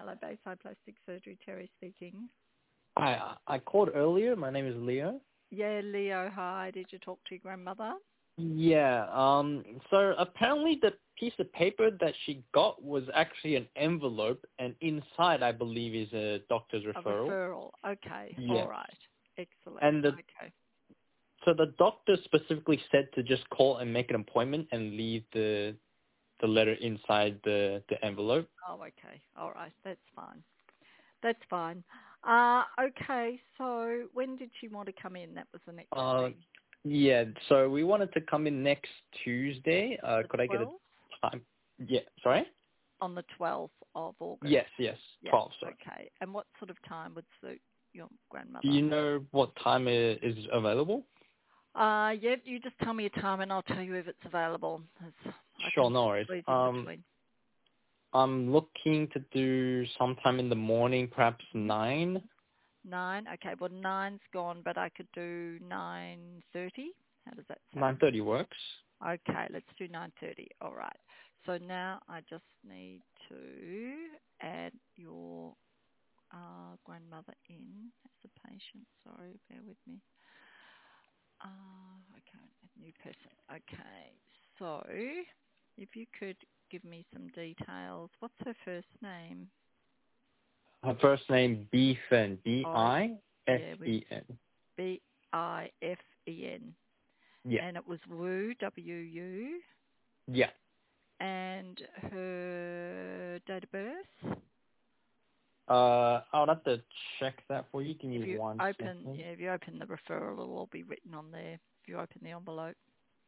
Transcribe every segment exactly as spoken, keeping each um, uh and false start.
Hello, Bayside Plastic Surgery, Terry speaking. Hi, I called earlier. My name is Leo. Yeah, Leo, hi. Did you talk to your grandmother? Yeah. Um. So apparently, the piece of paper that she got was actually an envelope, and inside, I believe, is a doctor's A referral. referral. Okay, all Yes. right. Excellent. And the Okay. so the doctor specifically said to just call and make an appointment and leave the the letter inside the the envelope. Oh, okay. All right. That's fine. That's fine. Uh, okay, so when did she want to come in? That was the next Uh. thing. Yeah. So we wanted to come in next Tuesday. Uh. The Could I get a twelfth? time? Yeah. Sorry. On the twelfth of August. Yes. Yes. Yeah, Twelve. Sorry. okay. And what sort of time would suit your Do grandmother? you know what time it is available? Uh, yeah, you just tell me a time and I'll tell you if it's available. It's, I Sure, can no worries. squeeze in Um, between. I'm looking to do sometime in the morning, perhaps nine. Nine? Okay, well, nine's gone, but I could do nine thirty. How does that Nine sound? thirty works. Okay, let's do nine thirty. All right. So now I just need to add your uh, grandmother in as a patient. Sorry, bear with me. Uh, okay, a new person. Okay, so if you could give me some details. What's her first name? Her first name Bifen. B Oh, I F yeah, we E N. B I F E N, Yeah. and it was Wu W U, Yeah. and her date of birth. Uh, I'll have to check that for you. Give If me you one open, second. yeah, if you open the referral, it'll all be written on there. If you open the envelope.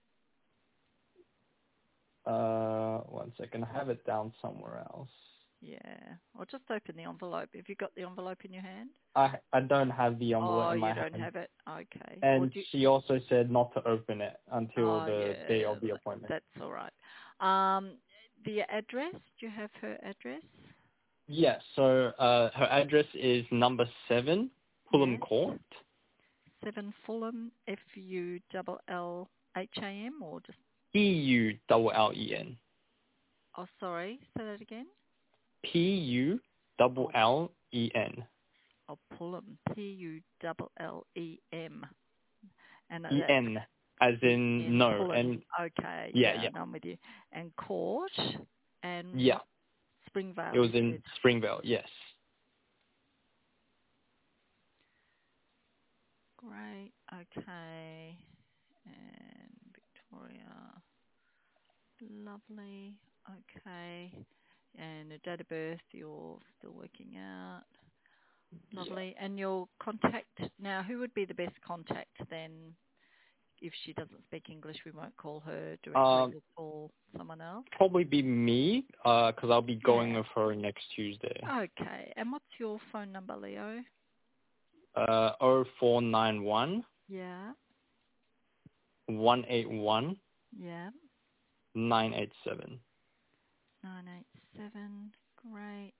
Uh, one second. I have it down somewhere else. Yeah, or just open the envelope. Have you got the envelope in your hand? I I don't have the envelope Oh, in you my don't hand. have it. Okay. Or And do you, she also said not to open it until oh, the day yeah, of the appointment. that's all right. Um, the address. Do you have her address? Yeah, so uh, her address is number seven, Fulham Yes. Court. Seven Fulham, F U L L H A M, or just, P U L L E N. oh, sorry, say that again. P U L Oh, L E N. oh, Fulham, P U L L E M, and E that's N, as E in N, no. Fulham. And Okay, yeah, yeah, yeah, no, I'm with you. And Court, and yeah. what? It Springvale, was you said. in Springvale, yes. Great, okay. And Victoria, lovely, okay. And the date of birth, you're still working out. Yeah. Lovely. And your contact now, who would be the best contact then? If she doesn't speak English, we won't call her directly. Um, We'll call someone else. probably be me, uh, because I'll be going Yeah. with her next Tuesday. Okay. And what's your phone number, Leo? Uh, oh four nine one Yeah. one eight one Yeah. nine eight seven. Nine eight seven. Great.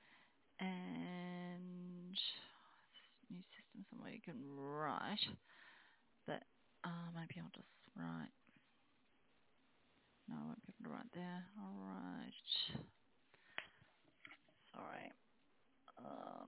And new system somewhere you can write. But uh, maybe I'll just write. No, I won't be able to write there. All right. Sorry. Um,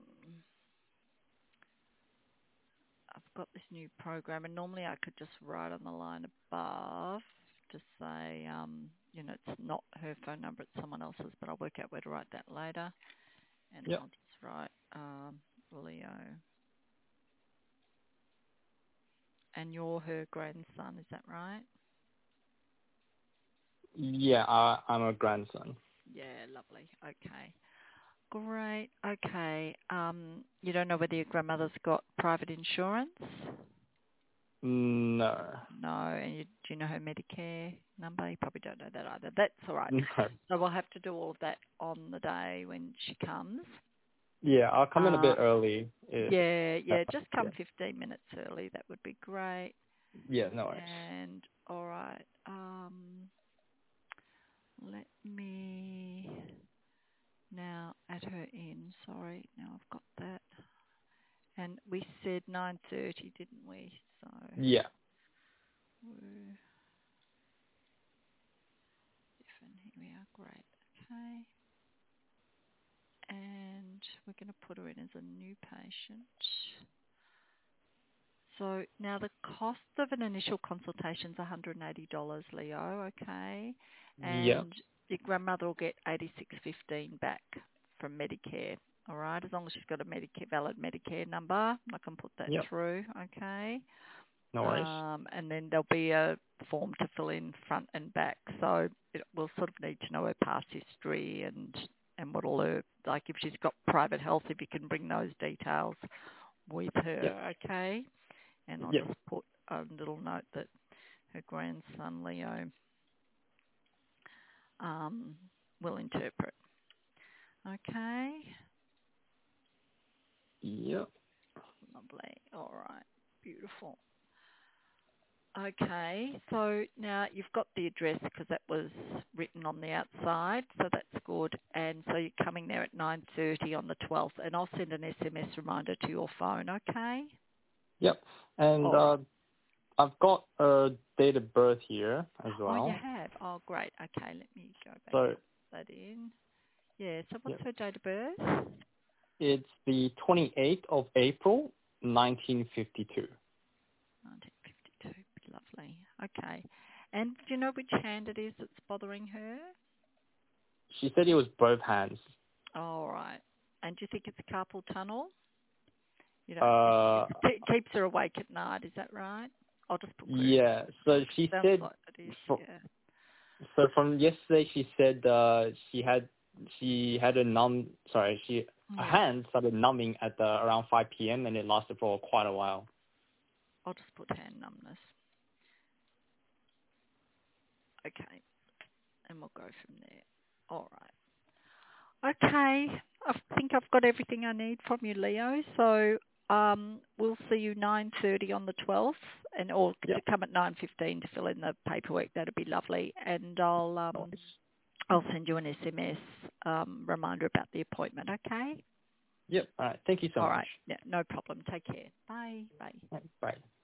I've got this new program, and normally I could just write on the line above to say, um, you know, it's not her phone number, it's someone else's, but I'll work out where to write that later. And Yeah. I'll just write um, Leo. And you're her grandson, is that right? Yeah, I, I'm a grandson. Yeah, lovely. Okay. Great. Okay. Um, you don't know whether your grandmother's got private insurance? No. No. And you, do you know her Medicare number? You probably don't know that either. That's all right. No. So we'll have to do all of that on the day when she comes. Yeah, I'll come in a Uh, bit early if yeah, that's, yeah. Just yeah. come fifteen minutes early. That would be great. Yeah, no worries. And all right. Um, let me now add her in. Sorry. Now I've got that. And we said nine thirty, didn't we? So, Yeah. woo, different. Here we are. Great. Okay. And we're going to put her in as a new patient. So now the cost of an initial consultation is one hundred eighty dollars, Leo, okay? Yeah. And your grandmother will get eighty-six fifteen back from Medicare, all right? As long as she's got a Medicare valid Medicare number, I can put that Yep. through, okay? No worries. Um, and then there'll be a form to fill in front and back. So it, we'll sort of need to know her past history and and what'll her, like if she's got private health, if you can bring those details with her, Yep. okay? And I'll Yep. just put a little note that her grandson Leo um, will interpret. Okay, Yep. lovely. All right, beautiful. Okay, so now you've got the address because that was written on the outside, so that's good. And so you're coming there at nine thirty on the twelfth, and I'll send an S M S reminder to your phone, okay? Yep. And All uh, right. I've got a date of birth here as Oh, you well. have? Oh, great. Okay, let me go back So, and put that in. Yeah, so what's yep. her date of birth? It's the twenty-eighth of April, nineteen fifty-two. nineteen fifty-two. Lovely. Okay. And do you know which hand it is that's bothering her? She said it was both hands. All right. And do you think it's carpal tunnel? You don't Uh, think it keeps her awake at night, is that right? I'll just put query. yeah. So she Sounds said, like it is, fro- yeah. so from yesterday, she said uh, she had she had a numb. Sorry, she her Yeah. hand started numbing at the, around five p.m. and it lasted for quite a while. I'll just put hand numbness. Okay. And we'll go from there. All right. Okay. I think I've got everything I need from you, Leo. So um, we'll see you nine thirty on the twelfth, and or Yeah. to come at nine fifteen to fill in the paperwork. That'd be lovely. And I'll um, I'll send you an S M S um, reminder about the appointment. Okay. Yep. All right. Thank you so All much. right. Yeah. No problem. Take care. Bye. Bye. Bye.